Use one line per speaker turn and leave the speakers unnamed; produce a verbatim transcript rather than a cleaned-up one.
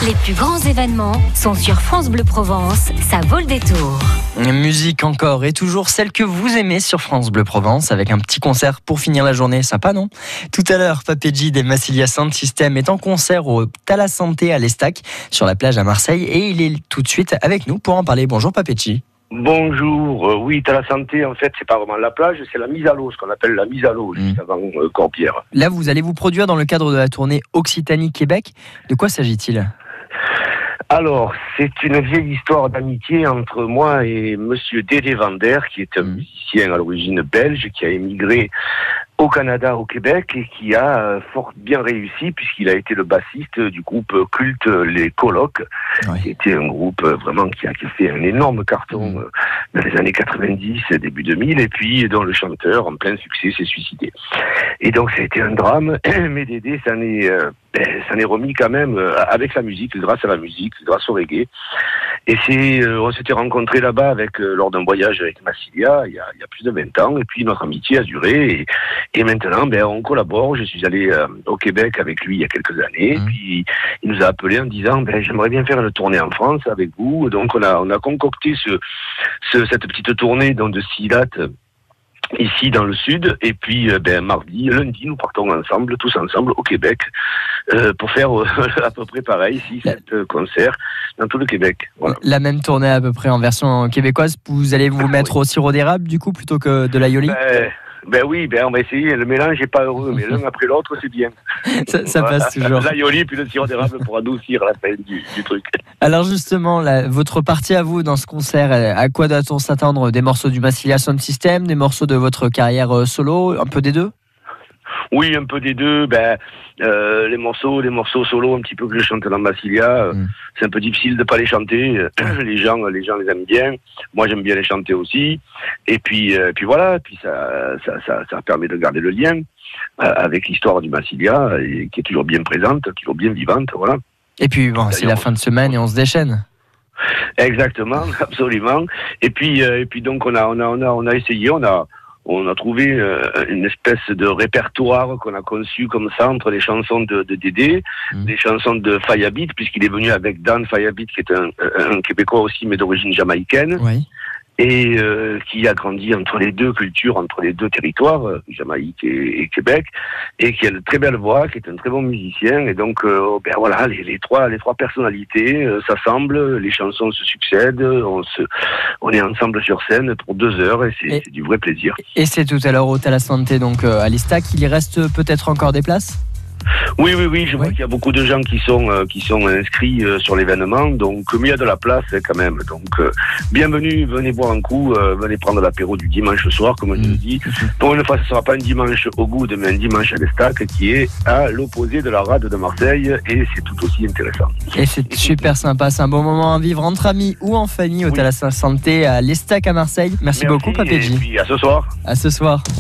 Les plus grands événements sont sur France Bleu Provence, ça vaut le détour.
Musique encore et toujours celle que vous aimez sur France Bleu Provence avec un petit concert pour finir la journée, sympa non ? Tout à l'heure, Papedji des Massilia Sound System est en concert au Thala Santé à l'Estac sur la plage à Marseille et il est tout de suite avec nous pour en parler. Bonjour Papedji.
Bonjour, euh, oui, Thala Santé, en fait, c'est pas vraiment la plage, c'est la mise à l'eau, ce qu'on appelle la mise à l'eau, juste mmh. avant euh, Corbière.
Là, vous allez vous produire dans le cadre de la tournée Occitanie-Québec. De quoi s'agit-il ?
Alors, c'est une vieille histoire d'amitié entre moi et monsieur Dédé Vander, qui est un mmh. musicien à l'origine belge, qui a émigré au Canada, au Québec, et qui a euh, fort bien réussi, puisqu'il a été le bassiste du groupe culte Les Colocs, ouais. qui était un groupe euh, vraiment qui a, qui a fait un énorme carton euh, dans les années quatre-vingt-dix, début deux mille, et puis dont le chanteur, en plein succès, s'est suicidé. Et donc, ça a été un drame, mais Dédé s'en est, euh, ben, s'en est remis quand même euh, avec la musique, grâce à la musique, grâce au reggae. Et c'est, euh, on s'était rencontrés là-bas avec, euh, lors d'un voyage avec Massilia, il y, a, il y a plus de vingt ans, et puis notre amitié a duré, et, et maintenant, ben, on collabore. Je suis allé euh, au Québec avec lui il y a quelques années, mmh. et puis il nous a appelé en disant, ben, j'aimerais bien faire une tournée en France avec vous. Donc on a, on a concocté ce, ce, cette petite tournée donc, de six dates, ici dans le sud, et puis ben, mardi, lundi, nous partons ensemble, tous ensemble, au Québec, euh, pour faire euh, à peu près pareil, six, sept euh, concerts dans tout le Québec. Voilà.
La même tournée à peu près en version québécoise, vous allez vous mettre oui. au sirop d'érable du coup, plutôt que de l'aïoli ?
ben, ben oui, ben on va essayer, le mélange n'est pas heureux, mais l'un après l'autre, c'est bien.
ça, ça
voilà.
passe toujours.
L'aïoli puis le sirop d'érable pour adoucir la peine du, du truc.
Alors justement, la, votre partie à vous dans ce concert, à quoi doit-on s'attendre ? Des morceaux du Massilia Sound System, des morceaux de votre carrière solo, un peu des deux ?
Oui, un peu des deux. Ben, euh, les morceaux, les morceaux solo, un petit peu que je chante dans Massilia, mmh. c'est un peu difficile de pas les chanter. Les gens, les gens les aiment bien. Moi, j'aime bien les chanter aussi. Et puis, euh, puis voilà. Puis ça, ça, ça, ça permet de garder le lien euh, avec l'histoire du Massilia, et, qui est toujours bien présente, toujours bien vivante. Voilà.
Et puis bon, c'est la fin de semaine et on se déchaîne.
Exactement, absolument. Et puis, euh, et puis donc on a, on a, on a, on a essayé, on a. On a trouvé euh, une espèce de répertoire qu'on a conçu comme ça entre les chansons de, de Dédé, mmh. les chansons de Fayabit, puisqu'il est venu avec Dan Fayabit, qui est un, un Québécois aussi, mais d'origine jamaïcaine, oui. et euh, qui a grandi entre les deux cultures, entre les deux territoires, euh, Jamaïque et, et Québec, et qui a une très belle voix, qui est un très bon musicien, et donc euh, ben voilà, les, les trois, les trois personnalités euh, s'assemblent, les chansons se succèdent, on se, on est ensemble sur scène pour deux heures, et c'est, et, c'est du vrai plaisir.
Et c'est tout à l'heure au Thala Santé, donc euh, à l'Estac, il y reste peut-être encore des places ?
Oui, oui, oui, je
oui.
vois qu'il y a beaucoup de gens qui sont euh, qui sont inscrits euh, sur l'événement, donc mais il y a de la place hein, quand même. Donc euh, bienvenue, venez boire un coup, euh, venez prendre l'apéro du dimanche soir, comme mmh. je le dis. Pour une fois, ce ne sera pas un dimanche au Goude, mais un dimanche à l'Estac, qui est à l'opposé de la rade de Marseille, et c'est tout aussi intéressant.
Et c'est super sympa, c'est un bon moment à vivre entre amis ou en famille au oui. Thala Santé à l'Estac à Marseille. Merci, Merci beaucoup, Papedji.
Et puis à ce soir.
À ce soir.